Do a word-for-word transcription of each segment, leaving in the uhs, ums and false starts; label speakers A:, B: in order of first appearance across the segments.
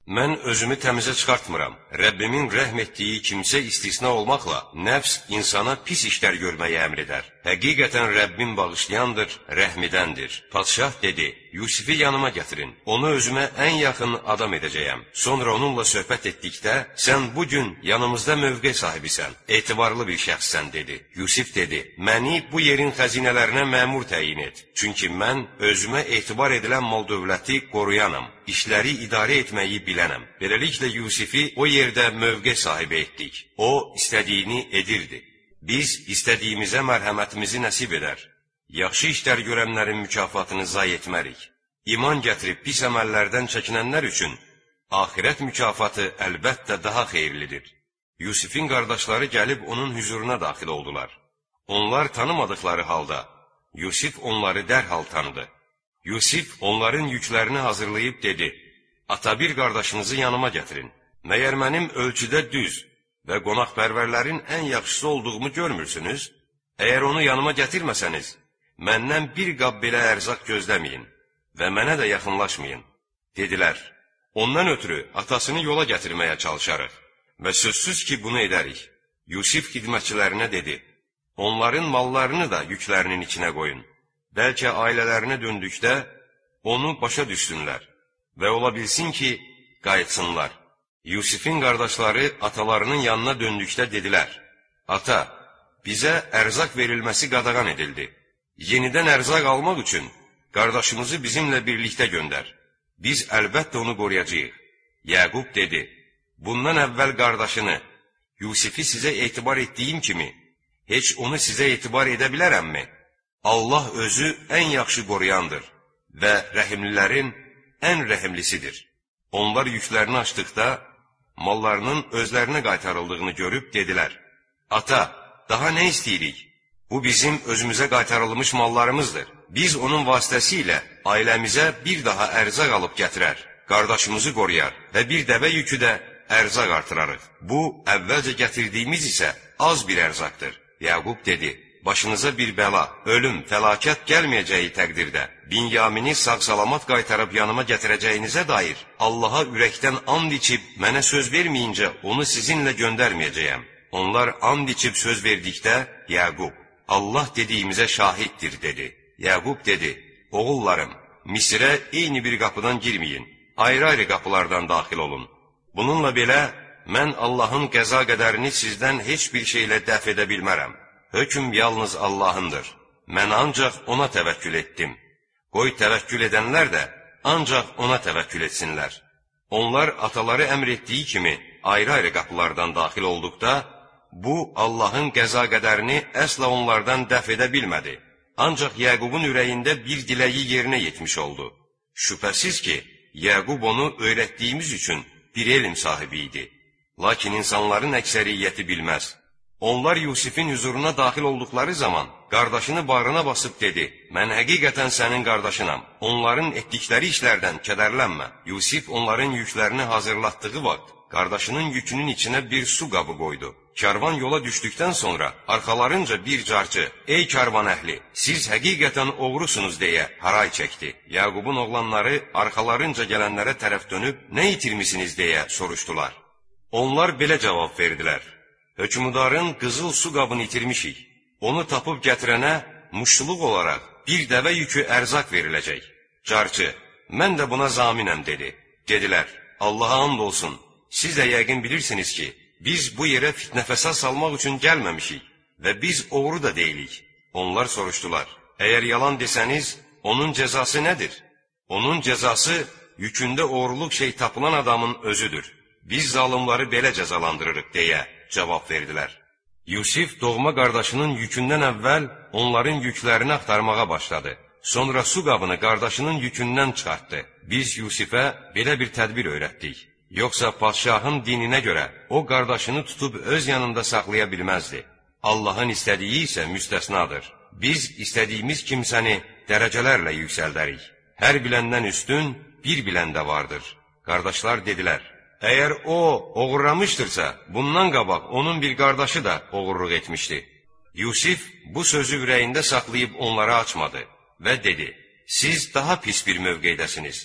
A: Mən özümü təmizə çıxartmıram. Rəbbimin rəhm etdiyi kimsə istisna olmaqla, nəfs insana pis işlər görməyə əmr edər. Həqiqətən Rəbbim bağışlayandır, rəhmidəndir. Padşah dedi, Yusifi yanıma gətirin, onu özümə ən yaxın adam edəcəyəm. Sonra onunla söhbət etdikdə, sən bugün yanımızda mövqe sahibisən, etibarlı bir şəxssən, dedi. Yusif dedi, məni bu yerin xəzinələrinə məmur təyin et. Çünki mən özümə etibar edilən mal dövləti qoruyanam, işləri idarə etməyi bilənəm. Beləliklə Yusifi o yerdə mövqe sahibi etdik. O, istədiyini edirdi. Biz istədiyimizə mərhəmətimizi nəsib edər. Yaxşı işlər görənlərin mükafatını zay etmərik. İman gətirib pis əməllərdən çəkinənlər üçün axirət mükafatı əlbəttə daha xeyirlidir. Yusifin qardaşları gəlib onun hüzuruna daxil oldular. Onlar tanımadıkları halda Yusif onları dərhal tanıdı. Yusif onların yüklərini hazırlayıb dedi, ata bir qardaşınızı yanıma gətirin. Məyər mənim ölçüdə düz və qonaqpərvərlərin ən yaxşısı olduğumu görmürsünüz? Əgər onu yanıma gətirməsəniz, məndən bir qab belə ərzaq gözləməyin və mənə də yaxınlaşmayın. Dedilər, ondan ötürü atasını yola gətirməyə çalışarıq və sözsüz ki, bunu edərik. Yusif xidmətçilərinə dedi, onların mallarını da yüklərinin içinə qoyun. Bəlkə ailələrinə döndükdə onu başa düşsünlər və ola bilsin ki, qayıtsınlar. Yusifin qardaşları atalarının yanına döndükdə dedilər, ata, bizə ərzaq verilməsi qadağan edildi. Yenidən ərzaq almaq üçün qardaşımızı bizimlə birlikdə göndər. Biz əlbəttə onu qoruyacağıq. Yaqub dedi, bundan əvvəl qardaşını, Yusifi sizə etibar etdiyim kimi, heç onu sizə etibar edə bilərəmmi? Allah özü ən yaxşı qoruyandır və rəhimlilərin ən rəhimlisidir. Onlar yüklərini açdıqda, mallarının özlərinə qaytarıldığını görüb dedilər, ata, daha nə istəyirik? Bu bizim özümüzə qaytarılmış mallarımızdır. Biz onun vasitəsilə ailəmizə bir daha ərzaq alıb gətirər, qardaşımızı qoruyar və bir dəvə yükü də ərzaq artırarıq. Bu, əvvəlcə gətirdiyimiz isə az bir ərzaqdır. Yaqub dedi, başınıza bir bəla, ölüm, fəlakət gəlməyəcəyi təqdirdə, Binyamini sağ-salamat qaytarıb yanıma gətirəcəyinizə dair Allaha ürəkdən and içib, mənə söz verməyincə onu sizinlə göndərməyəcəyəm. Onlar and içib söz verdikdə, Yaqub, Allah dediyimizə şahiddir, dedi. Yaqub dedi, oğullarım, Misirə eyni bir qapıdan girməyin, ayrı-ayrı qapılardan daxil olun. Bununla belə, mən Allahın qəza qədərini sizdən heç bir şeylə dəf edə bilmərəm. Hökm yalnız Allahındır. Mən ancaq ona təvəkkül etdim. Qoy təvəkkül edənlər də ancaq ona təvəkkül etsinlər. Onlar ataları əmr etdiyi kimi ayrı-ayrı qapılardan daxil olduqda, bu Allahın qəza qədərini əsla onlardan dəf edə bilmədi. Ancaq Yaqubun ürəyində bir diləyi yerinə yetmiş oldu. Şübhəsiz ki, Yaqub onu öyrətdiyimiz üçün bir elm sahibi idi. Lakin insanların əksəriyyəti bilməz. Onlar Yusifin hüzuruna daxil olduqları zaman qardaşını bağrına basıb dedi, mən həqiqətən sənin qardaşınam, onların etdikləri işlərdən kədərlənmə. Yusif onların yüklərini hazırlatdığı vaxt, qardaşının yükünün içinə bir su qabı qoydu. Karvan yola düşdükdən sonra arxalarınca bir carçı, ey karvan əhli, siz həqiqətən oğrusunuz deyə haray çəkdi. Yaqubun oğlanları arxalarınca gələnlərə tərəf dönüb, nə itirmisiniz deyə soruşdular. Onlar belə cavab verdilər. Hökmdarın qızıl su qabını itirmişik. Onu tapıb gətirənə muştuluq olaraq bir dəvə yükü ərzaq veriləcək. Carçı, mən də buna zaminəm, dedi. Dedilər, Allaha and olsun, siz də yəqin bilirsiniz ki, biz bu yerə fitnə fəsad salmaq üçün gəlməmişik və biz oğru da deyilik. Onlar soruşdular, əgər yalan desəniz, onun cəzası nədir? Onun cəzası yükündə oğruluq şey tapılan adamın özüdür. Biz zalımları belə cəzalandırırıq, deyə cavab verdilər. Yusif doğma qardaşının yükündən əvvəl onların yüklərini axtarmağa başladı. Sonra su qabını qardaşının yükündən çıxartdı. Biz Yusifə belə bir tədbir öyrətdik. Yoxsa padşahın dininə görə o qardaşını tutub öz yanında saxlaya bilməzdi. Allahın istədiyi isə müstəsnadır. Biz istədiyimiz kimsəni dərəcələrlə yüksəldərik. Hər biləndən üstün bir bilən də vardır. Qardaşlar dedilər, əgər o oğurlamışdırsa, bundan qabaq onun bir qardaşı da oğurluq etmişdi. Yusif bu sözü ürəyində saxlayıb onlara açmadı və dedi, siz daha pis bir mövqeydəsiniz.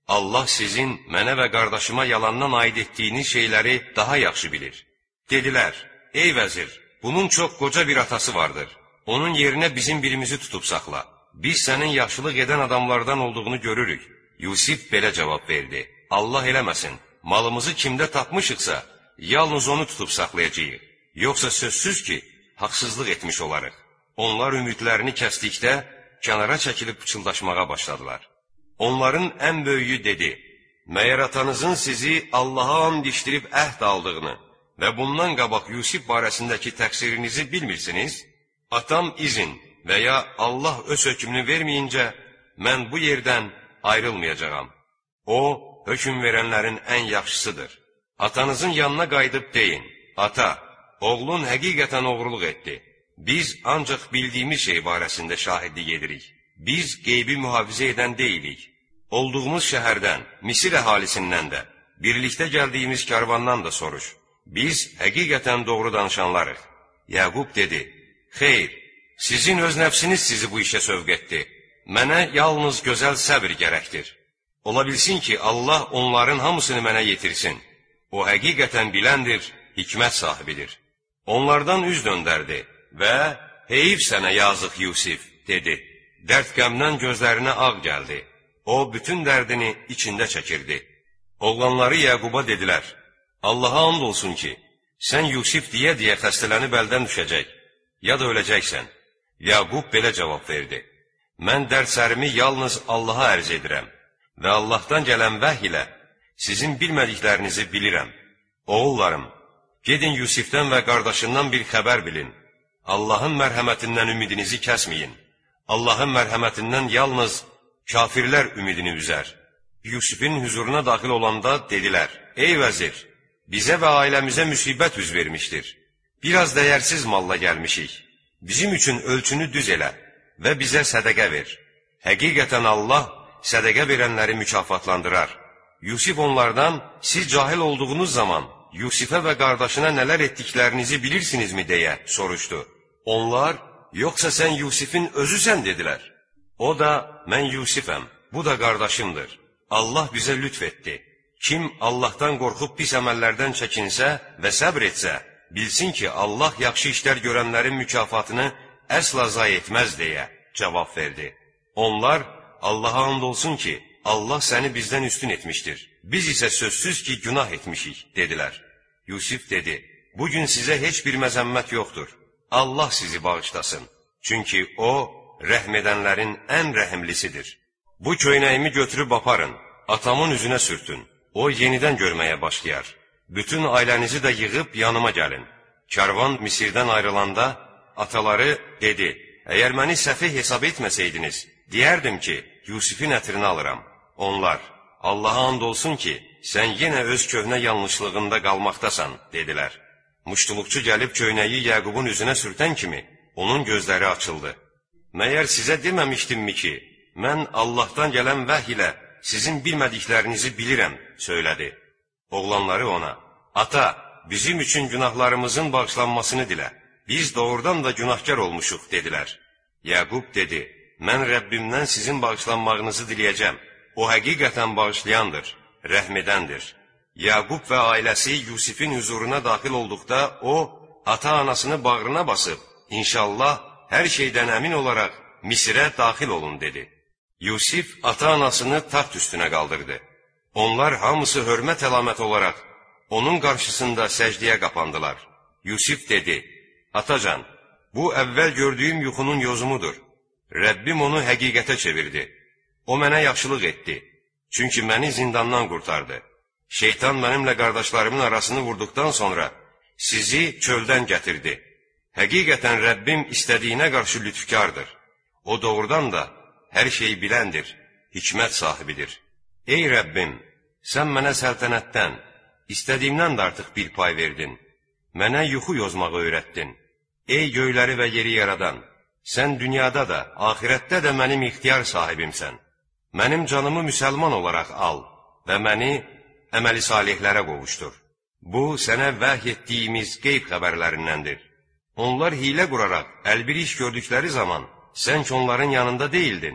A: Allah sizin mənə və qardaşıma yalandan aid etdiyiniz şeyləri daha yaxşı bilir. Dedilər, ey vəzir, bunun çox qoca bir atası vardır. Onun yerinə bizim birimizi tutub saxla. Biz sənin yaxşılıq edən adamlardan olduğunu görürük. Yusif belə cavab verdi. Allah eləməsin, malımızı kimdə tapmışıqsa, yalnız onu tutub saxlayacağıq. Yoxsa sözsüz ki, haqsızlıq etmiş olarıq. Onlar ümidlərini kəsdikdə, kənara çəkilib pıçıldaşmağa başladılar. Onların ən böyüyü dedi, məyər atanızın sizi Allaha and içdirib əhd aldığını və bundan qabaq Yusif barəsindəki təqsirinizi bilmirsiniz? Atam izin və ya Allah öz hökmünü verməyincə, mən bu yerdən ayrılmayacağam. O, hökm verənlərin ən yaxşısıdır. Atanızın yanına qayıdıb deyin, ata, oğlun həqiqətən oğurluq etdi. Biz ancaq bildiyimiz şey barəsində şahidlik edirik. Biz qeybi mühafizə edən deyilik. Olduğumuz şəhərdən, Misir əhalisindən də, birlikdə gəldiyimiz karvandan da soruş. Biz həqiqətən doğru danışanlarıq. Yaqub dedi, xeyr, sizin öz nəfsiniz sizi bu işə sövq etdi. Mənə yalnız gözəl səbr gərəkdir. Ola bilsin ki, Allah onların hamısını mənə yetirsin. O həqiqətən biləndir, hikmət sahibidir. Onlardan üz döndərdi və heyif sənə yazıq Yusif, dedi. Dərd qəmdən gözlərinə ağ gəldi. O, bütün dərdini içində çəkirdi. Oğlanları Yaquba dedilər, Allaha and olsun ki, sən Yusif deyə-deyə xəstələnib əldən düşəcək, ya da öləcəksən. Yaqub belə cavab verdi, mən dərslərimi yalnız Allaha ərz edirəm və Allahdan gələn vəhy ilə sizin bilmədiklərinizi bilirəm. Oğullarım, gedin Yusifdən və qardaşından bir xəbər bilin. Allahın mərhəmətindən ümidinizi kəsməyin. Allahın mərhəmətindən yalnız kafirlər ümidini üzər. Yusifin huzuruna daxil olanda dedilər, ey vəzir, bizə və ailəmizə müsibət üz vermişdir. Biraz dəyərsiz malla gəlmişik. Bizim üçün ölçünü düz elə və bizə sədəqə ver. Həqiqətən Allah sədəqə verənləri mükafatlandırar. Yusif onlardan, siz cahil olduğunuz zaman Yusifə və qardaşına nələr etdiklərinizi bilirsinizmi deyə soruşdu. Onlar, yoxsa sən Yusifin özüsən dedilər. O da, mən Yusifəm, bu da qardaşımdır. Allah bizə lütf etdi. Kim Allahdan qorxub pis əməllərdən çəkinsə və səbr etsə, bilsin ki, Allah yaxşı işlər görənlərin mükafatını əsla zay etməz deyə cavab verdi. Onlar, Allaha and olsun ki, Allah səni bizdən üstün etmişdir. Biz isə sözsüz ki, günah etmişik, dedilər. Yusif dedi, bugün sizə heç bir məzəmmət yoxdur. Allah sizi bağışlasın. Çünki O, rəhm edənlərin ən rəhimlisidir. Bu köynəyimi götürüb aparın, atamın üzünə sürtün. O, yenidən görməyə başlayar. Bütün ailənizi də yığıb yanıma gəlin. Karvan Misirdən ayrılanda, ataları dedi, əgər məni səfih hesab etməsəydiniz, deyərdim ki, Yusifin ətrini alıram. Onlar, Allaha and olsun ki, sən yenə öz köhnə yanlışlığında qalmaqdasan, dedilər. Muştuluqçu gəlib köynəyi Yaqubun üzünə sürtən kimi, onun gözləri açıldı. Məyər sizə deməmişdimmi ki, mən Allahdan gələn vəhy ilə sizin bilmədiklərinizi bilirəm, söylədi. Oğlanları ona, ata, bizim üçün günahlarımızın bağışlanmasını dilə. Biz doğrudan da günahkar olmuşuq, dedilər. Yaqub dedi, mən Rəbbimdən sizin bağışlanmağınızı diləyəcəm. O həqiqətən bağışlayandır, rəhmedəndir. Yaqub və ailəsi Yusifin huzuruna daxil olduqda, o, ata-anasını bağrına basıb, İnşallah, hər şeydən əmin olaraq Misirə daxil olun, dedi. Yusif ata-anasını taxt üstünə qaldırdı. Onlar hamısı hörmət əlaməti olaraq onun qarşısında səcdiyə qapandılar. Yusif dedi, atacan, bu əvvəl gördüyüm yuxunun yozumudur. Rəbbim onu həqiqətə çevirdi. O mənə yaxşılıq etdi. Çünki məni zindandan qurtardı. Şeytan mənimlə qardaşlarımın arasını vurduqdan sonra sizi çöldən gətirdi. Həqiqətən Rəbbim istədiyinə qarşı lütfkardır. O doğrudan da hər şeyi biləndir, hikmət sahibidir. Ey Rəbbim, sən mənə səltənətdən, istədiyimdən də artıq bir pay verdin. Mənə yuxu yozmağı öyrətdin. Ey göyləri və yeri yaradan, sən dünyada da, axirətdə də mənim ixtiyar sahibimsən. Mənim canımı müsəlman olaraq al və məni əməli salihlərə qovuşdur. Bu, sənə vəhy etdiyimiz qeyb xəbərlərindəndir. Onlar hilə quraraq əlbir iş gördükləri zaman, sən ki onların yanında deyildin.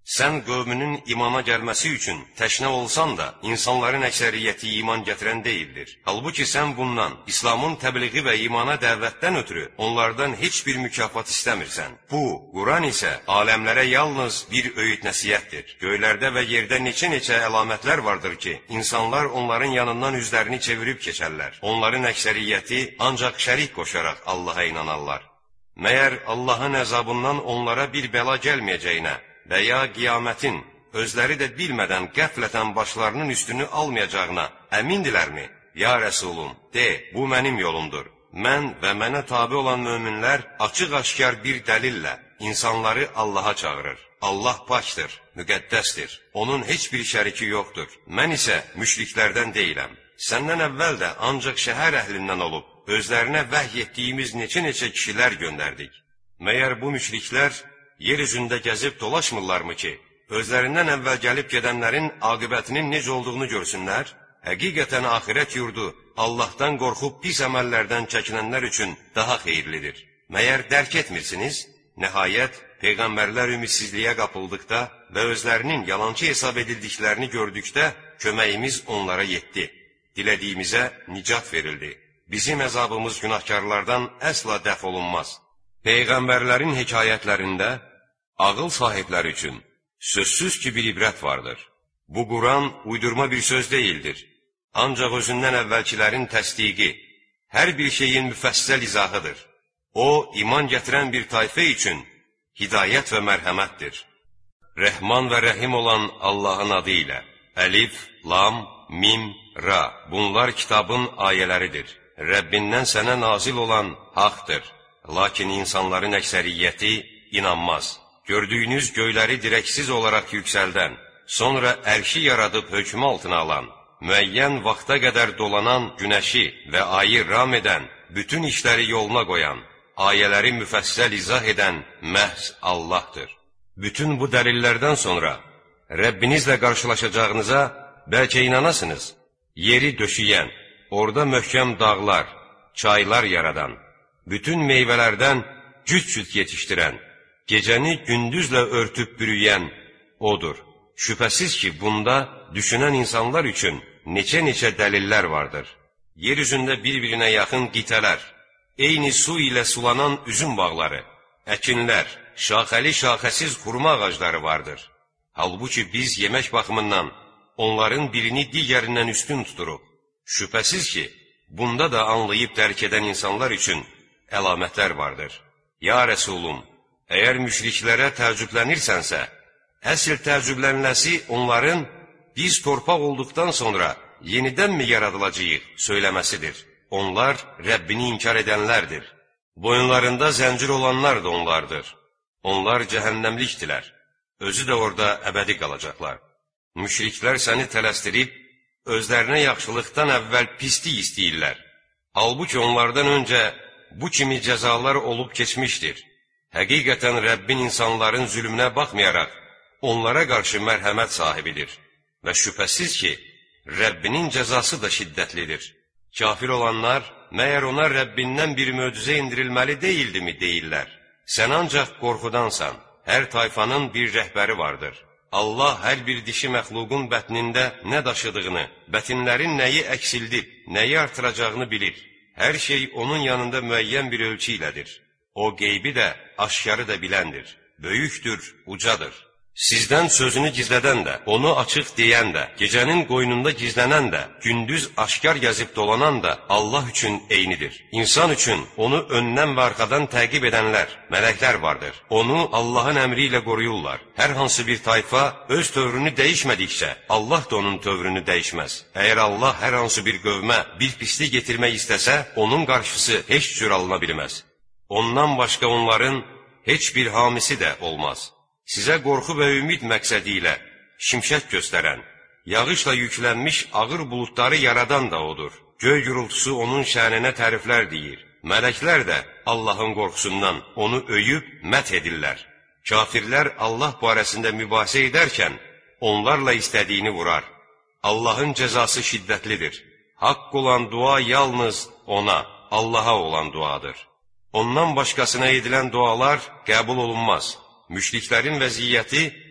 A: Sən qövmünün imana gəlməsi üçün təşnə olsan da, insanların əksəriyyəti iman gətirən deyildir. Halbuki sən bundan, İslamın təbliği və imana dəvətdən ötürü onlardan heç bir mükafat istəmirsən. Bu, Quran isə aləmlərə yalnız bir öyüd nəsihətdir. Göylərdə və yerdə neçə-neçə əlamətlər vardır ki, insanlar onların yanından üzlərini çevirib keçərlər. Onların əksəriyyəti ancaq şərik qoşaraq Allaha inanarlar. Məyər Allahın əzabından onlara bir bəla gəlməyəcəyinə və ya qiyamətin özləri də bilmədən qəflətən başlarının üstünü almayacağına əmindilərmi? Ya Rəsulum, de, bu mənim yolumdur. Mən və mənə tabi olan möminlər açıq-aşkar bir dəlillə insanları Allaha çağırır. Allah pakdır, müqəddəsdir. Onun heç bir şəriki yoxdur. Mən isə müşriklərdən deyiləm. Səndən əvvəl də ancaq şəhər əhlindən olub, özlərinə vəhy etdiyimiz neçə-neçə kişilər göndərdik. Məyər bu müşriklər yer üzündə gəzib dolaşmırlarmı ki, özlərindən əvvəl gəlib gedənlərin aqibətinin necə olduğunu görsünlər? Həqiqətən axirət yurdu Allahdan qorxub pis əməllərdən çəkinənlər üçün daha xeyirlidir. Məyər dərk etmirsiniz? Nəhayət, Peyğəmbərlər ümidsizliyə qapıldıqda və özlərinin yalancı hesab edildiklərini gördükdə köməyimiz onlara yetdi. Dilədiyimizə nicat verildi. Bizim əzabımız günahkarlardan əsla dəf olunmaz. Peyğəmbərlərin hekayətlərində ağıl sahibləri üçün sözsüz ki bir ibrət vardır. Bu Quran uydurma bir söz deyildir. Ancaq özündən əvvəlkilərin təsdiqi, hər bir şeyin müfəssəl izahıdır. O, iman gətirən bir tayfə üçün hidayət və mərhəmətdir. Rəhman və Rəhim olan Allahın adı ilə Əlif, Lam, Mim, Ra. Bunlar kitabın ayələridir. Rəbbindən sənə nazil olan haqdır. Lakin insanların əksəriyyəti inanmaz. Gördüyünüz göyləri dirəksiz olaraq yüksəldən, sonra ərşi yaradıb hökmü altına alan, müəyyən vaxta qədər dolanan günəşi və ayı ram edən, bütün işləri yoluna qoyan, ayələri müfəssəl izah edən məhz Allahdır. Bütün bu dəlillərdən sonra Rəbbinizlə qarşılaşacağınıza bəlkə inanasınız. Yeri döşəyən, orada möhkəm dağlar, çaylar yaradan, bütün meyvələrdən cüt-cüt yetişdirən, gecəni gündüzlə örtüb bürüyən odur. Şübhəsiz ki, bunda düşünən insanlar üçün neçə-neçə dəlillər vardır. Yer üzündə bir-birinə yaxın qitələr, eyni su ilə sulanan üzüm bağları, əkinlər, şaxəli-şaxəsiz xurma ağacları vardır. Halbuki biz yemək baxımından onların birini digərindən üstün tuturuq. Şübhəsiz ki, bunda da anlayıb dərk edən insanlar üçün əlamətlər vardır. Ya Rəsulum, əgər müşriklərə təəccüblənirsənsə, əsl təəccüblənləsi onların biz torpaq olduqdan sonra yenidənmi yaradılacağıq söyləməsidir. Onlar Rəbbini inkar edənlərdir. Boyunlarında zəncir olanlar da onlardır. Onlar cəhənnəmlikdilər. Özü də orada əbədi qalacaqlar. Müşriklər səni tələsdirib, özlərinə yaxşılıqdan əvvəl pislik istəyirlər. Halbuki onlardan öncə bu kimi cəzalar olub keçmişdir. Həqiqətən Rəbbin insanların zülmünə baxmayaraq, onlara qarşı mərhəmət sahibidir. Və şübhəsiz ki, Rəbbinin cəzası da şiddətlidir. Kafir olanlar, məyər ona Rəbbindən bir möcüzə indirilməli deyildimi deyirlər. Sən ancaq qorxudansan, hər tayfanın bir rəhbəri vardır. Allah hər bir dişi məxluqun bətnində nə daşıdığını, bətinlərin nəyi əksildib, nəyi artıracağını bilir. Hər şey onun yanında müəyyən bir ölçü ilədir. O qeybi də, aşkarı da biləndir. Böyükdür, ucadır. Sizdən sözünü gizlədən də, onu açıq deyən də, gecənin qoynunda gizlənən də, gündüz aşkar gəzib dolanan da Allah üçün eynidir. İnsan üçün onu öndən və arxadan təqib edənlər, mələklər vardır. Onu Allahın əmri ilə qoruyurlar. Hər hansı bir tayfa öz tövrünü dəyişmədikcə, Allah da onun tövrünü dəyişməz. Əgər Allah hər hansı bir qövmə bir pislik getirmək istəsə, onun qarşısı heç cür alına bilməz. Ondan başqa onların heç bir hamisi də olmaz. Sizə qorxu və ümid məqsədi ilə şimşək göstərən, yağışla yüklənmiş ağır buludları yaradan da odur. Göy gürültüsü onun şəninə təriflər deyir. Mələklər də Allahın qorxusundan onu öyüb mət edirlər. Kafirlər Allah barəsində mübahisə edərkən, onlarla istədiyini vurar. Allahın cəzası şiddətlidir. Haqq olan dua yalnız ona, Allaha olan duadır. Ondan başqasına edilən dualar qəbul olunmaz. Müşriklərin vəziyyəti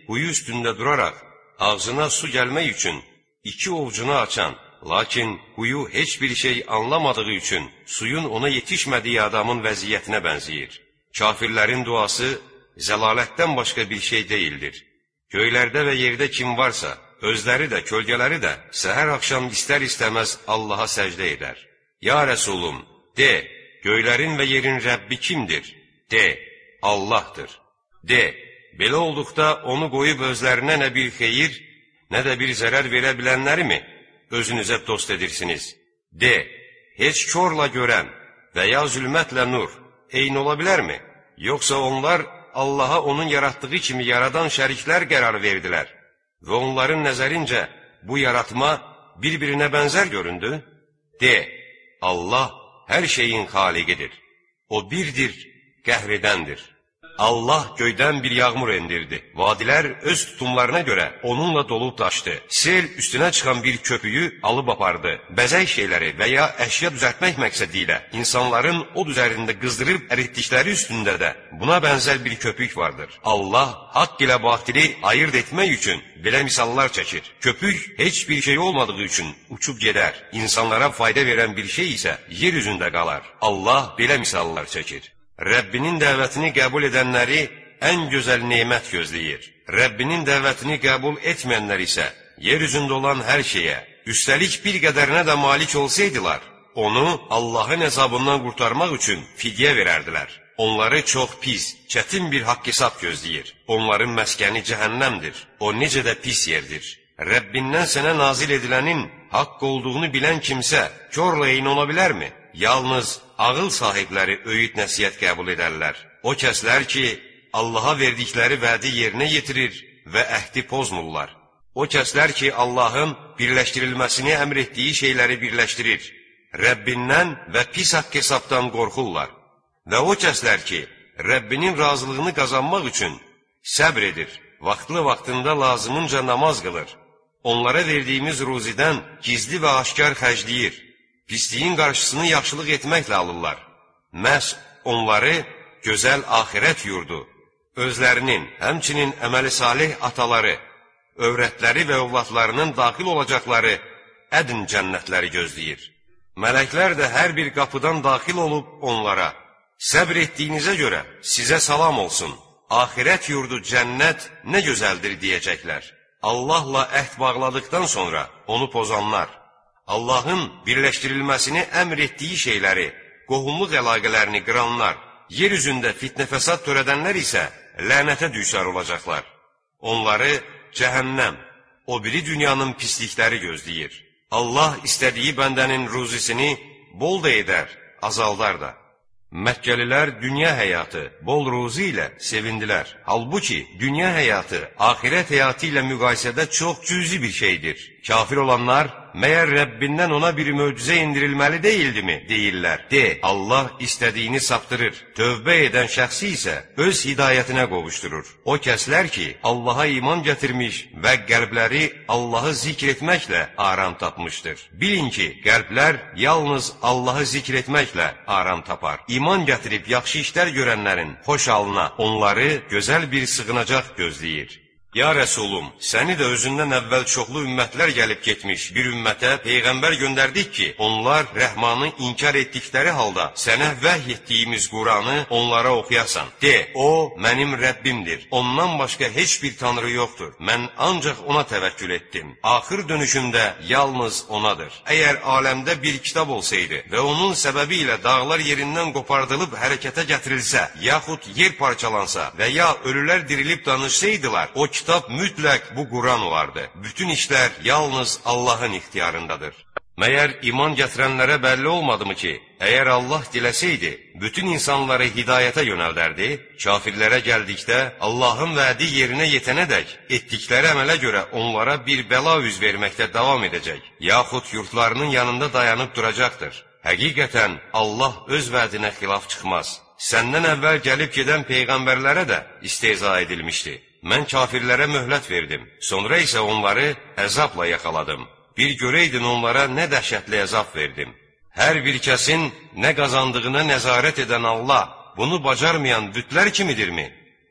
A: quyu üstündə duraraq, ağzına su gəlmək üçün iki ovcunu açan, lakin quyu heç bir şey anlamadığı üçün suyun ona yetişmədiyi adamın vəziyyətinə bənzəyir. Kafirlərin duası zəlalətdən başqa bir şey deyildir. Göylərdə və yerdə kim varsa, özləri də, kölgələri də səhər axşam istər-istəməz Allaha səcdə edər. Ya Rəsulum, de, göylərin və yerin Rəbbi kimdir? De, Allahdır. De, belə olduqda onu qoyub özlərinə nə bir xeyir, nə də bir zərər verə bilənləri mi özünüzə dost edirsiniz? De, heç körla görən və ya zülmətlə nur eyni ola bilərmi? Yoxsa onlar Allaha onun yaratdığı kimi yaradan şəriklər qərar verdilər və onların nəzərincə bu yaratma bir-birinə bənzər göründü? De, Allah hər şeyin xaliqidir. O birdir, qəhr-edəndir. Allah göydən bir yağmur endirdi. Vadilər öz tutumlarına görə onunla dolub daşdı. Sel üstünə çıxan bir köpüyü alıb apardı. Bəzək şeyləri və ya əşya düzəltmək məqsədi ilə insanların od üzərində qızdırıb əritdikləri üstündə də buna bənzər bir köpük vardır. Allah haqq ilə batili ayırt etmək üçün belə misallar çəkir. Köpük heç bir şey olmadığı üçün uçub gedər. İnsanlara fayda verən bir şey isə yer üzündə qalar. Allah belə misallar çəkir. Rəbbinin dəvətini qəbul edənləri ən gözəl nemət gözləyir. Rəbbinin dəvətini qəbul etməyənlər isə yer üzündə olan hər şeyə, üstəlik bir qədərinə də malik olsaydılar, onu Allahın əzabından qurtarmaq üçün fidyə verərdilər. Onları çox pis, çətin bir haqq hesab gözləyir. Onların məskəni cəhənnəmdir. O necə də pis yerdir. Rəbbindən sənə nazil edilənin haqq olduğunu bilən kimsə körlə eyni ola bilərmi? Yalnız ağıl sahibləri öyüd nəsihət qəbul edərlər. O kəslər ki, Allaha verdikləri vədi yerinə yetirir və əhdi pozmurlar. O kəslər ki, Allahın birləşdirilməsini əmr etdiyi şeyləri birləşdirir. Rəbbindən və pis haqq hesabdan qorxurlar. Və o kəslər ki, Rəbbinin razılığını qazanmaq üçün səbr edir, vaxtlı-vaxtında lazımınca namaz qılır. Onlara verdiyimiz ruzidən gizli və aşkar xərcləyir. Pisliyin qarşısını yaxşılıq etməklə alırlar. Məhz onları gözəl axirət yurdu, özlərinin, həmçinin əməli salih ataları, övrətləri və övladlarının daxil olacaqları ədn cənnətləri gözləyir. Mələklər də hər bir qapıdan daxil olub onlara, səbr etdiyinizə görə sizə salam olsun, axirət yurdu cənnət nə gözəldir deyəcəklər. Allahla əhd bağladıqdan sonra onu pozanlar, Allahın birləşdirilməsini əmr etdiyi şeyləri, qohumluq əlaqələrini qıranlar, yer üzündə fitnə fəsad törədənlər isə lənətə düçar olacaqlar. Onları cəhənnəm, o biri dünyanın pislikləri gözləyir. Allah istədiyi bəndənin ruzisini bol da edər, azaldar da. Məkkəlilər dünya həyatı, bol ruzi ilə sevindilər. Halbuki dünya həyatı, axirət həyatı ilə müqayisədə çox cüzi bir şeydir. Kafir olanlar, məyər Rəbbindən ona bir möcüzə indirilməli deyildimi, deyirlər. De, Allah istədiyini saptırır. Tövbə edən şəxsi isə öz hidayətinə qovuşdurur. O kəslər ki, Allaha iman gətirmiş və qəlbləri Allahı zikr etməklə aram tapmışdır. Bilin ki, qəlblər yalnız Allahı zikr etməklə aram tapar. İman gətirib yaxşı işlər görənlərin xoş halına onları gözəl bir sığınacaq gözləyir. Ya Rəsulum, səni də özündən əvvəl çoxlu ümmətlər gəlib getmiş bir ümmətə Peyğəmbər göndərdik ki, onlar Rəhmanı inkar etdikləri halda sənə vəhy etdiyimiz Quranı onlara oxuyasan. De, o mənim Rəbbimdir, ondan başqa heç bir tanrı yoxdur, mən ancaq ona təvəkkül etdim. Axır dönüşümdə yalnız onadır. Əgər aləmdə bir kitab olsaydı və onun səbəbi ilə dağlar yerindən qopardılıb hərəkətə gətirilsə, yaxud yer parçalansa və ya ölülər dirilib danışsaydılar, o kitab Kitab mütləq bu Quran olardı. Bütün işlər yalnız Allahın ixtiyarındadır. Məyər iman gətirənlərə bəlli olmadı mı ki, əgər Allah diləsəydi, bütün insanları hidayətə yönəldərdi, kafirlərə gəldikdə Allahın vədi yerinə yetənədək etdikləri əmələ görə onlara bir bəla üz verməkdə davam edəcək, yaxud yurtlarının yanında dayanıb duracaqdır. Həqiqətən Allah öz vədinə xilaf çıxmaz. Səndən əvvəl gəlib gedən peyğəmbərlərə də istehza edilmişdi. Mən kafirlərə möhlət verdim, sonra isə onları əzabla yaxaladım. Bir görəydin onlara nə dəhşətli əzab verdim. Hər bir kəsin nə qazandığına nəzarət edən Allah, bunu bacarmayan bütlər kimidirmi?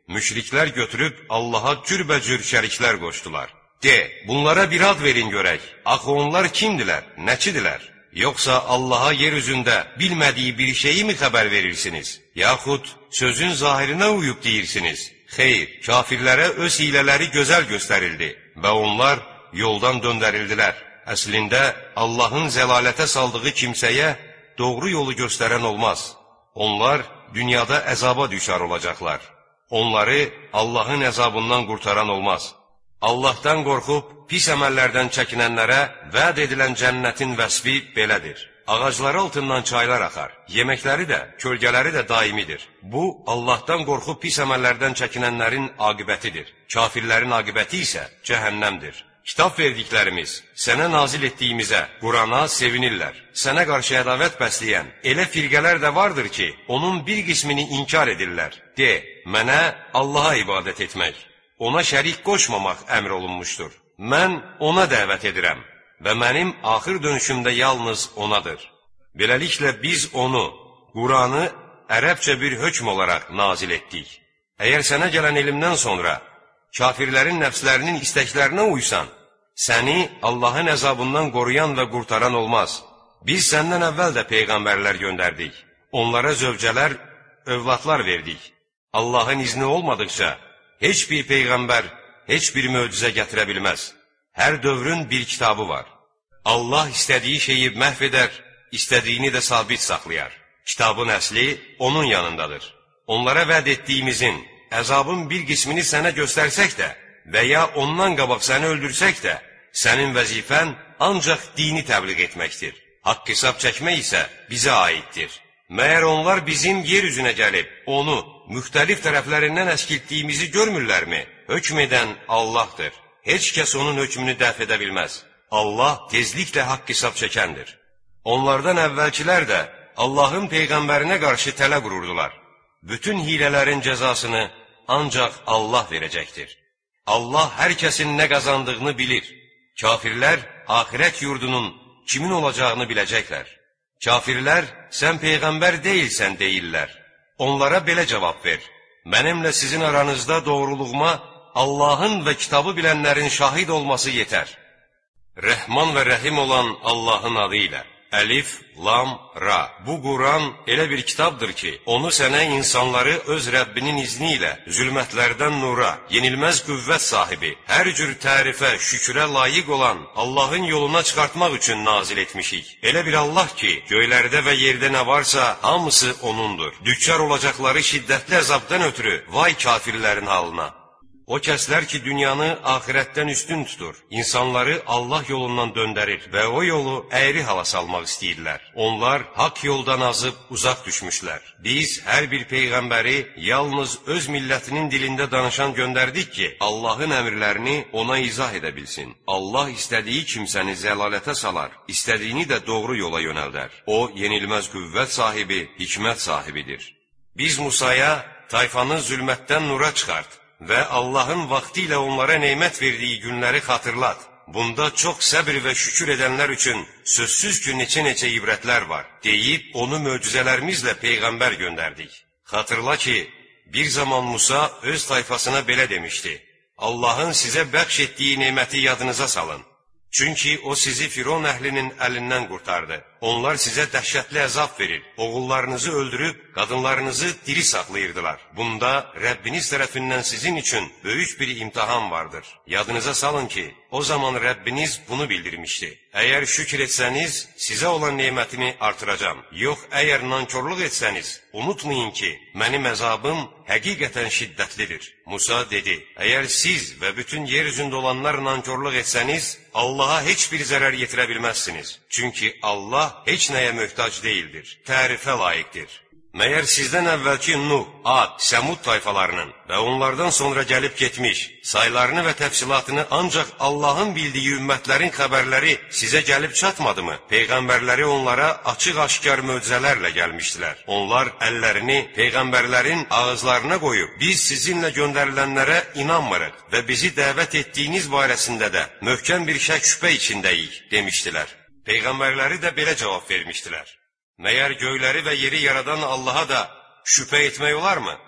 A: Müşriklər götürüb Allaha cürbəcür şəriklər qoşdular. De, bunlara bir ad verin görək. Axı onlar kimdilər, nəçidilər? Yoxsa Allaha yer üzündə bilmədiyi bir şeyi mi xəbər verirsiniz? Yaxud sözün zahirinə uyub deyirsiniz? Xeyr, kafirlərə öz hilələri gözəl göstərildi və onlar yoldan döndərildilər. Əslində, Allahın zəlalətə saldığı kimsəyə doğru yolu göstərən olmaz. Onlar dünyada əzaba düşər olacaqlar. Onları Allahın əzabından qurtaran olmaz. Allahdan qorxub pis əməllərdən çəkinənlərə vəd edilən cənnətin vəsfi belədir. Ağacları altından çaylar axar, yeməkləri də, kölgələri də daimidir. Bu, Allahdan qorxub pis əməllərdən çəkinənlərin aqibətidir. Kafirlərin aqibəti isə cəhənnəmdir. Kitab verdiklərimiz, sənə nazil etdiyimizə, Qurana sevinirlər. Sənə qarşı ədavət bəsləyən elə firqələr də vardır ki, onun bir qismini inkar edirlər. De, mənə Allaha ibadət etmək, ona şərik qoşmamaq əmr olunmuşdur. Mən ona dəvət edirəm və mənim axır dönüşümdə yalnız onadır. Beləliklə biz onu, Quranı ərəbcə bir hökm olaraq nazil etdik. Əgər sənə gələn elmdən sonra kafirlərin nəfslərinin istəklərinə uysan, səni Allahın əzabından qoruyan və qurtaran olmaz. Biz səndən əvvəl də peyğəmbərlər göndərdik. Onlara zövcələr, övladlar verdik. Allahın izni olmadıqca heç bir peyğəmbər, heç bir möcüzə gətirə bilməz. Hər dövrün bir kitabı var. Allah istədiyi şeyi məhv edər, istədiyini də sabit saxlayar. Kitabın əsli onun yanındadır. Onlara vəd etdiyimizin, əzabın bir qismini sənə göstərsək də və ya ondan qabaq səni öldürsək də, sənin vəzifən ancaq dini təbliğ etməkdir. Haqq hesab çəkmək isə bizə aiddir. Məyər onlar bizim yer üzünə gəlib, onu müxtəlif tərəflərindən əskiltdiyimizi görmürlərmi? Hökm edən Allahdır. Heç kəs onun hökmünü dəf edə bilməz. Allah tezliklə haqq hesab çəkəndir. Onlardan əvvəlkilər də Allahın peyğəmbərinə qarşı tələ qururdular. Bütün hilələrin cəzasını ancaq Allah verəcəkdir. Allah hər kəsin nə qazandığını bilir. Kafirlər axirət yurdunun kimin olacağını biləcəklər. Kafirlər, sən peyğəmbər deyilsən deyirlər. Onlara belə cavab ver. Mənimlə sizin aranızda doğruluğuma Allahın və kitabı bilənlərin şahid olması yetər. Rəhman və Rəhim olan Allahın adı ilə. Əlif, Lam, Ra. Bu Quran elə bir kitabdır ki, onu sənə insanları öz Rəbbinin izni ilə zülmətlərdən nura, yenilməz qüvvət sahibi, hər cür tərifə, şükrə layiq olan Allahın yoluna çıxartmaq üçün nazil etmişik. Elə bir Allah ki, göylərdə və yerdə nə varsa hamısı O'nundur. Düçar olacaqları şiddətli əzabdan ötürü vay kafirlərin halına. O kəslər ki, dünyanı axirətdən üstün tutur, insanları Allah yolundan döndərir və o yolu əyri hala salmaq istəyirlər. Onlar haqq yoldan azıb uzaq düşmüşlər. Biz hər bir peyğəmbəri yalnız öz millətinin dilində danışan göndərdik ki, Allahın əmrlərini ona izah edə bilsin. Allah istədiyi kimsəni zəlalətə salar, istədiyini də doğru yola yönəldər. O, yenilməz qüvvət sahibi, hikmət sahibidir. Biz Musaya tayfanı zülmətdən nura çıxart və Allahın vaxtı ilə onlara neymət verdiyi günləri xatırlat. Bunda çox səbr və şükür edənlər üçün sözsüz ki, neçə-neçə ibrətlər var, deyib onu möcüzələrimizlə peyğəmbər göndərdik. Xatırla ki, bir zaman Musa öz tayfasına belə demişdi: Allahın sizə bəxş etdiyi neməti yadınıza salın. Çünki o sizi Firon əhlinin əlindən qurtardı. Onlar sizə dəhşətli əzab verir, oğullarınızı öldürüb, qadınlarınızı diri saxlayırdılar. Bunda Rəbbiniz tərəfindən sizin üçün böyük bir imtahan vardır. Yadınıza salın ki, o zaman Rəbbiniz bunu bildirmişdi. Əgər şükür etsəniz, sizə olan nemətimi artıracam. Yox, əgər nankorluq etsəniz, unutmayın ki, mənim əzabım həqiqətən şiddətlidir. Musa dedi, əgər siz və bütün yer üzündə olanlar nankorluq etsəniz, Allaha heç bir zərər yetirə bilməzsiniz. Çünki Allah heç nəyə möhtac deyildir, tərifə layiqdir. Məyər sizdən əvvəlki Nuh, Ad, Səmud tayfalarının və onlardan sonra gəlib getmiş, saylarını və təfsilatını ancaq Allahın bildiyi ümmətlərin xəbərləri sizə gəlib çatmadımı? Peyğəmbərləri onlara açıq-aşkar möcüzələrlə gəlmişdilər. Onlar əllərini peyğəmbərlərin ağızlarına qoyub, biz sizinlə göndərilənlərə inanmırıq və bizi dəvət etdiyiniz barəsində də möhkəm bir şək şübhə içindəyik, demişdilər. Peyğəmbərləri də belə cavab vermişdilər. Məyər göyləri və yeri yaradan Allaha da şübhə etmək olarmı?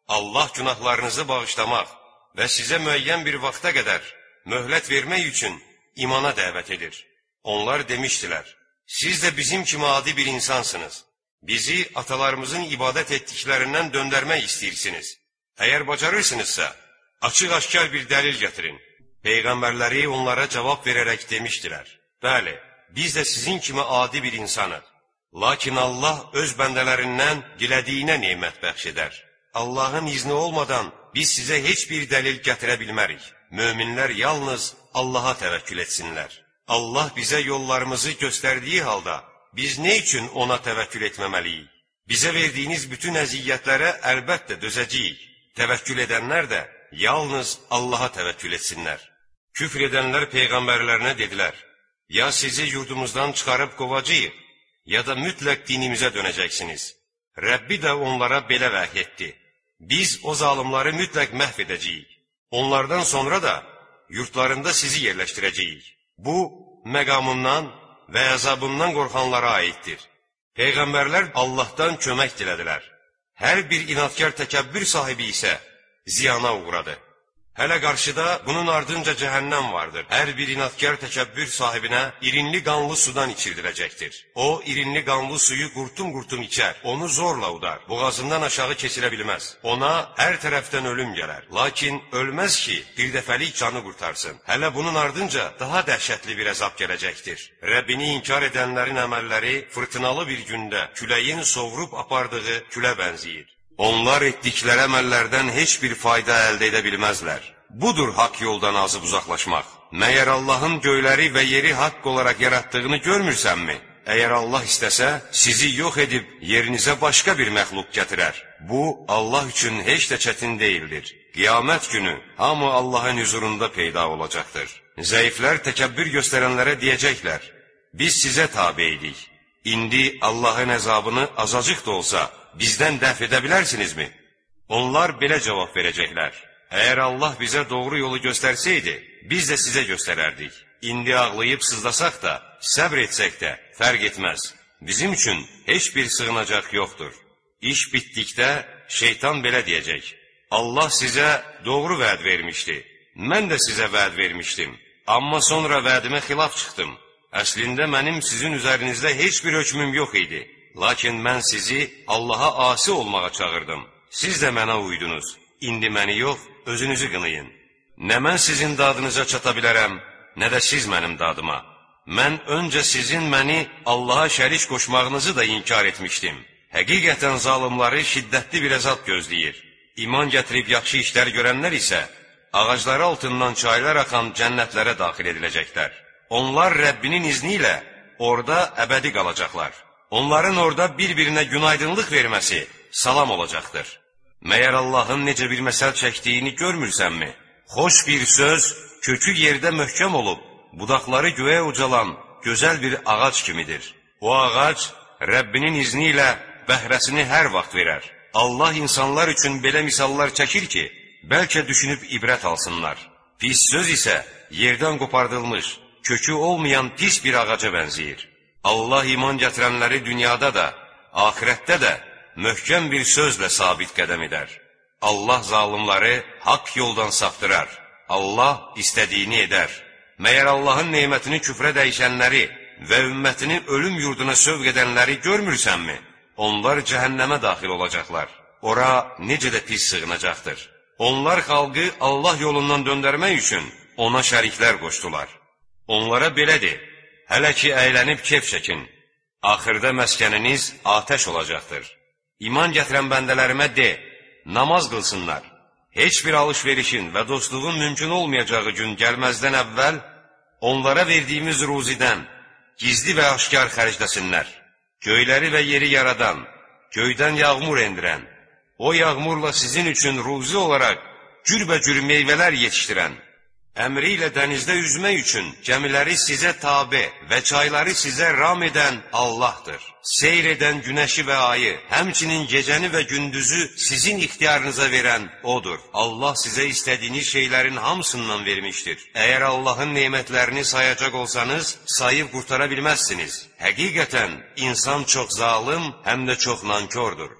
A: Allah günahlarınızı bağışlamaq və sizə müəyyən bir vaxta qədər möhlət vermək üçün imana dəvət edir. Onlar demişdilər, siz də bizim kimi adi bir insansınız. Bizi atalarımızın ibadət etdiklərindən döndərmək istəyirsiniz. Əgər bacarırsınızsa, açıq-aşkar bir dəlil gətirin. Peyğəmbərləri onlara cavab verərək demişdilər, bəli, biz də sizin kimi adi bir insanıq. Lakin Allah öz bəndələrindən dilədiyinə nemət bəxş edər. Allahın izni olmadan biz sizə heç bir dəlil gətirə bilmərik. Möminlər yalnız Allaha təvəkkül etsinlər. Allah bizə yollarımızı göstərdiyi halda, biz nə üçün ona təvəkkül etməməliyik? Bizə verdiyiniz bütün əziyyətlərə əlbəttə dözəcəyik. Təvəkkül edənlər də yalnız Allaha təvəkkül etsinlər. Küfr edənlər peyğəmbərlərinə dedilər, ya sizi yurdumuzdan çıxarıb qovacağıq, ya da mütləq dinimizə dönəcəksiniz. Rəbbi də onlara belə vəhy etdi. Biz o zalimları mütləq məhv edəcəyik. Onlardan sonra da yurtlarında sizi yerləşdirəcəyik. Bu, məqamından və əzabından qorxanlara aiddir. Peyğəmbərlər Allahdan kömək dilədilər. Hər bir inadkar təkəbbür sahibi isə ziyana uğradı. Hələ qarşıda bunun ardınca cəhənnəm vardır. Hər bir inadkar təkəbbür sahibinə irinli qanlı sudan içirdiləcəkdir. O, irinli qanlı suyu qurtum-qurtum içər, onu zorla udar, boğazından aşağı keçirə bilməz. Ona hər tərəfdən ölüm gələr. Lakin ölməz ki, bir dəfəlik canı qurtarsın. Hələ bunun ardınca daha dəhşətli bir əzab gələcəkdir. Rəbbini inkar edənlərin əməlləri fırtınalı bir gündə küləyin sovrub apardığı külə bənziyir. Onlar etdikləri əməllərdən heç bir fayda əldə edə bilməzlər. Budur haqq yoldan azıb uzaqlaşmaq. Məyər Allahın göyləri və yeri haqq olaraq yaratdığını görmürsənmi? Əgər Allah istəsə, sizi yox edib yerinizə başqa bir məxluq gətirər. Bu, Allah üçün heç də çətin deyildir. Qiyamət günü hamı Allahın hüzurunda peyda olacaqdır. Zəiflər təkəbbür göstərənlərə deyəcəklər, biz sizə tabe idik. İndi Allahın əzabını azacıq da olsa, bizdən dəf edə bilərsinizmi? Onlar belə cavab verəcəklər. Əgər Allah bizə doğru yolu göstərsəydi, biz də sizə göstərərdik. İndi ağlayıb sızlasaq da, səbr etsək də, fərq etməz. Bizim üçün heç bir sığınacaq yoxdur. İş bitdikdə şeytan belə deyəcək. Allah sizə doğru vəd vermişdi. Mən də sizə vəd vermişdim. Amma sonra vədimə xilaf çıxdım. Əslində mənim sizin üzərinizdə heç bir hökmüm yox idi. Lakin mən sizi Allaha asi olmağa çağırdım. Siz də mənə uydunuz. İndi məni yox, özünüzü qınayın. Nə mən sizin dadınıza çata bilərəm, nə də siz mənim dadıma. Mən öncə sizin məni Allaha şərik qoşmağınızı da inkar etmişdim. Həqiqətən zalımları şiddətli bir əzab gözləyir. İman gətirib yaxşı işlər görənlər isə ağacları altından çaylar axan cənnətlərə daxil ediləcəklər. Onlar Rəbbinin izni ilə orada əbədi qalacaqlar. Onların orada bir-birinə günaydınlıq verməsi salam olacaqdır. Məyər Allahın necə bir məsəl çəkdiyini görmürsənmi? Xoş bir söz, kökü yerdə möhkəm olub, budaqları göyə ucalan gözəl bir ağac kimidir. O ağac Rəbbinin izni ilə bəhrəsini hər vaxt verər. Allah insanlar üçün belə misallar çəkir ki, bəlkə düşünüb ibrət alsınlar. Pis söz isə yerdən qopardılmış, kökü olmayan pis bir ağaca bənzəyir. Allah iman gətirənləri dünyada da, axirətdə də möhkəm bir sözlə sabit qədəm edər. Allah zalımları haqq yoldan saptırar. Allah istədiyini edər. Məyər Allahın neymətini küfrə dəyişənləri və ümmətini ölüm yurduna sövq edənləri görmürsənmi? Onlar cəhənnəmə daxil olacaqlar. Ora necə də pis sığınacaqdır. Onlar xalqı Allah yolundan döndərmək üçün ona şəriklər qoşdular. Onlara belədir, hələ ki əylənib kef çəkin. Axırda məskəniniz atəş olacaqdır. İman gətirən bəndələrimə de, namaz qılsınlar. Heç bir alış-verişin və dostluğun mümkün olmayacağı gün gəlməzdən əvvəl onlara verdiyimiz ruzidən gizli və aşkar xərcləsinlər. Göyləri və yeri yaradan, göydən yağmur endirən, o yağmurla sizin üçün ruzi olaraq cürbəcür meyvələr yetişdirən, əmri ilə dənizdə üzmək üçün gəmiləri sizə tabe və çayları sizə ram edən Allahdır. Seyr edən günəşi və ayı, həmçinin gecəni və gündüzü sizin ixtiyarınıza verən O'dur. Allah sizə istədiyiniz şeylərin hamısından vermişdir. Əgər Allahın neymətlərini sayacaq olsanız, sayıb qurtara bilməzsiniz. Həqiqətən, insan çox zalım, həm də çox nankordur.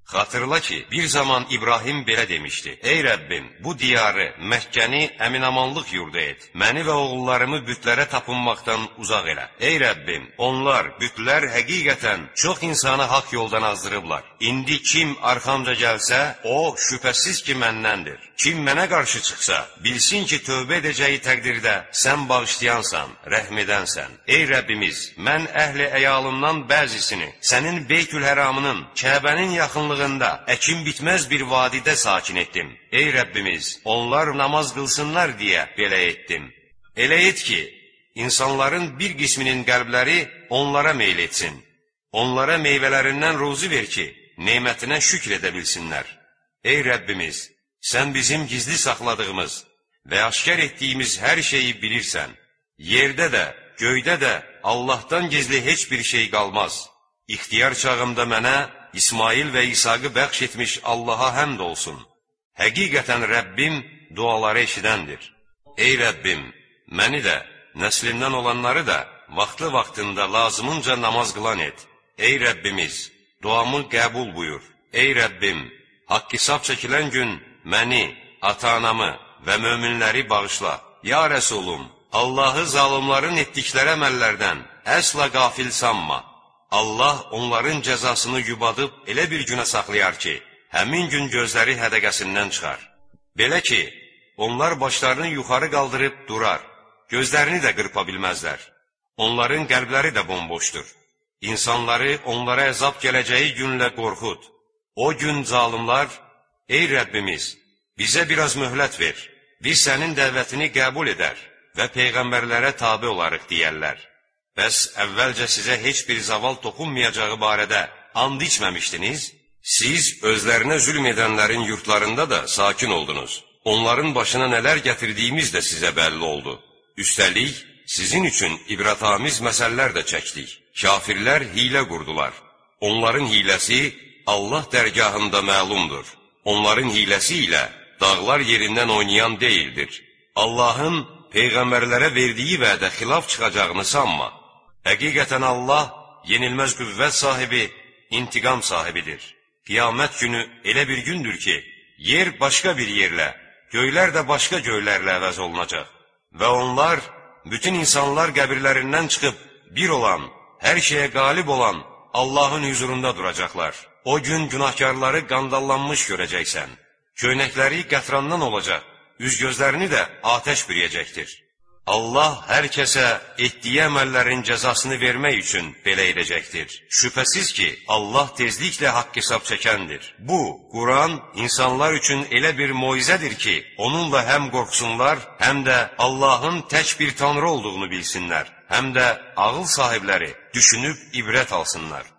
A: Xatırla ki, bir zaman İbrahim belə demişdi: Ey Rəbbim, bu diyarı, Məkkəni əminamanlıq yurdu et. Məni və oğullarımı bütlərə tapınmaqdan uzaq elə. Ey Rəbbim, onlar, bütlər həqiqətən çox insanı haqq yoldan azdırıblar. İndi kim arxamca gəlsə, o şübhəsiz ki məndəndir. Kim mənə qarşı çıxsa, bilsin ki, tövbə edəcəyi təqdirdə sən bağışlayansan, rəhm edənsən. Ey Rəbbimiz, mən əhli əyalımdan bəzisini sənin Beytül-Həramının, Kəbənin yaxınlığında əkin bitməz bir vadidə sakin etdim. Ey Rəbbimiz, onlar namaz qılsınlar deyə belə etdim. Elə et ki, insanların bir qisminin qəlbləri onlara meyl etsin. Onlara meyvələrindən ruzi ver ki, nemətinə şükr edə bilsinlər. Ey Rəbbimiz, sən bizim gizli saxladığımız və aşkar etdiyimiz hər şeyi bilirsən. Yerdə də, göydə də Allahdan gizli heç bir şey qalmaz. İxtiyar çağımda mənə İsmail və İsaqı bəxş etmiş Allaha həmd olsun. Həqiqətən Rəbbim duaları eşidəndir. Ey Rəbbim, məni də, nəslimdən olanları da vaxtlı-vaxtında lazımınca namaz qılan et. Ey Rəbbimiz, duamı qəbul buyur. Ey Rəbbim, haqq hesab çəkilən gün məni, ata-anamı və möminləri bağışla. Ya Rəsulum, Allahı zalımların etdikləri əməllərdən əsla qafil sanma. Allah onların cəzasını yubadıb elə bir günə saxlayar ki, həmin gün gözləri hədəqəsindən çıxar. Belə ki, onlar başlarını yuxarı qaldırıb durar, gözlərini də qırpa bilməzlər. Onların qəlbləri də bomboşdur. İnsanları onlara əzab gələcəyi günlə qorxud. O gün zalimlar, ey Rəbbimiz, bizə biraz möhlət ver, biz sənin dəvətini qəbul edər və peyğəmbərlərə tabe olarıq deyərlər. Bəs əvvəlcə sizə heç bir zaval toxunmayacağı barədə and içməmişdiniz? Siz özlərinə zülm edənlərin yurtlarında da sakin oldunuz. Onların başına nələr gətirdiyimiz də sizə bəlli oldu. Üstəlik, sizin üçün ibrətamiz məsələlər də çəkdik. Kafirlər hilə qurdular. Onların hiləsi Allah dərgahında məlumdur. Onların hiləsi ilə dağlar yerindən oynayan deyildir. Allahın peyğəmbərlərə verdiyi vədə xilaf çıxacağını sanma. Həqiqətən Allah yenilməz qüvvət sahibi, intiqam sahibidir. Qiyamət günü elə bir gündür ki, yer başqa bir yerlə, göylər də başqa göylərlə əvəz olunacaq. Və onlar, bütün insanlar qəbirlərindən çıxıb, bir olan, hər şeyə qalib olan Allahın huzurunda duracaqlar. O gün günahkarları qandallanmış görəcəksən. Köynəkləri qətrandan olacaq, üz-gözlərini də atəş bürüyəcəkdir. Allah hər kəsə etdiyi əməllərin cəzasını vermək üçün belə edəcəkdir. Şübhəsiz ki, Allah tezliklə haqq hesab çəkəndir. Bu, Quran insanlar üçün elə bir moizədir ki, onunla həm qorxsunlar, həm də Allahın tək bir tanrı olduğunu bilsinlər, həm də ağıl sahibləri düşünüb ibrət alsınlar.